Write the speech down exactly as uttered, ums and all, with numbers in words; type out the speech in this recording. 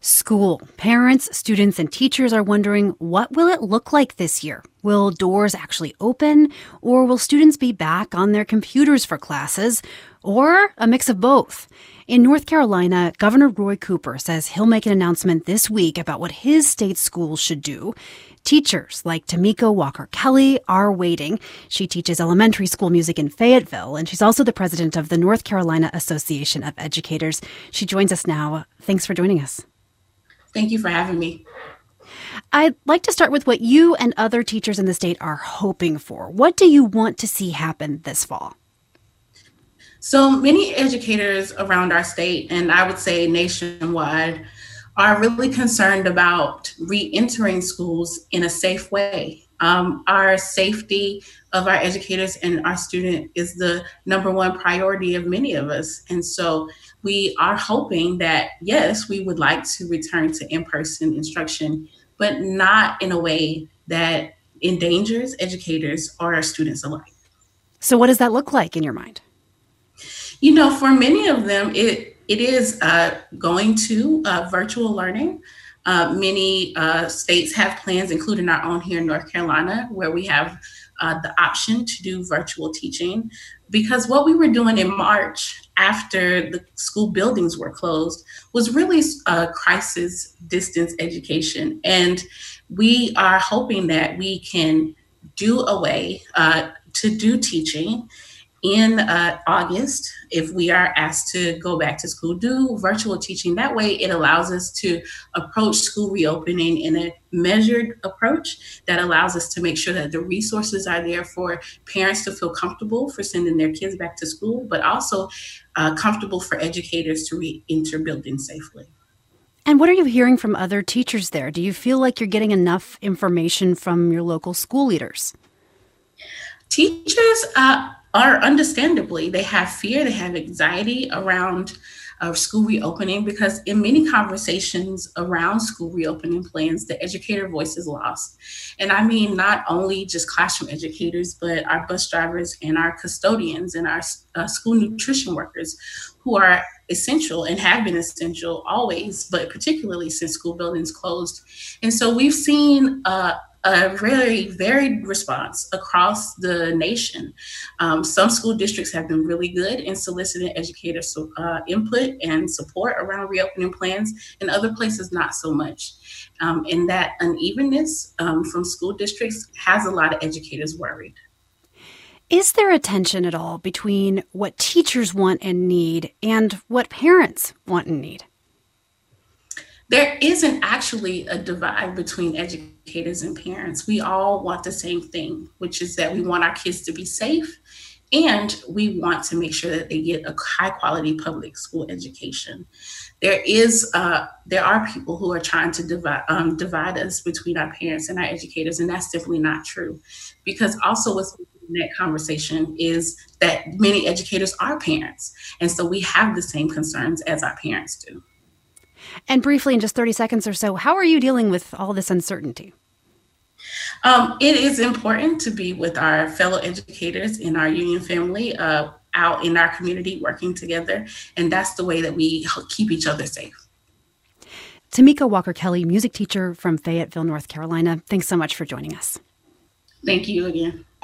School. Parents, students, and teachers are wondering, what will it look like this year? Will doors actually open? Or will students be back on their computers for classes? Or a mix of both? In North Carolina, Governor Roy Cooper says he'll make an announcement this week about what his state schools should do. Teachers like Tamika Walker Kelly are waiting. She teaches elementary school music in Fayetteville, and she's also the president of the North Carolina Association of Educators. She joins us now. Thanks for joining us. Thank you for having me. I'd like to start with what you and other teachers in the state are hoping for. What do you want to see happen this fall? So many educators around our state, and I would say nationwide, are really concerned about re-entering schools in a safe way. Um, our safety of our educators and our student is the number one priority of many of us. And so we are hoping that, yes, we would like to return to in-person instruction, but not in a way that endangers educators or our students alike. So what does that look like in your mind? You know, for many of them, it it is uh, going to uh, virtual learning. Uh, many uh, states have plans, including our own here in North Carolina, where we have uh, the option to do virtual teaching. Because what we were doing in March after the school buildings were closed was really uh, crisis distance education. And we are hoping that we can do a way uh, to do teaching in uh, August, if we are asked to go back to school, do virtual teaching. That way it allows us to approach school reopening in a measured approach that allows us to make sure that the resources are there for parents to feel comfortable for sending their kids back to school, but also uh, comfortable for educators to re-enter buildings safely. And what are you hearing from other teachers there? Do you feel like you're getting enough information from your local school leaders? Teachers uh, are understandably, they have fear, they have anxiety around uh, school reopening, because in many conversations around school reopening plans, the educator voice is lost. And I mean, not only just classroom educators, but our bus drivers and our custodians and our uh, school nutrition workers, who are essential and have been essential always, but particularly since school buildings closed. And so we've seen uh, a very varied response across the nation. Um, some school districts have been really good in soliciting educator so, uh, input and support around reopening plans, and other places not so much. Um, and that unevenness um, from school districts has a lot of educators worried. Is there a tension at all between what teachers want and need and what parents want and need? There isn't actually a divide between educators and parents. We all want the same thing, which is that we want our kids to be safe, and we want to make sure that they get a high quality public school education. There is, uh, there are people who are trying to divide, um, divide us between our parents and our educators, and that's simply not true. Because also what's in that conversation is that many educators are parents, and so we have the same concerns as our parents do. And briefly, in just thirty seconds or so, how are you dealing with all this uncertainty? Um, it is important to be with our fellow educators in our union family, uh, out in our community, working together. And that's the way that we keep each other safe. Tamika Walker Kelly, music teacher from Fayetteville, North Carolina. Thanks so much for joining us. Thank you again.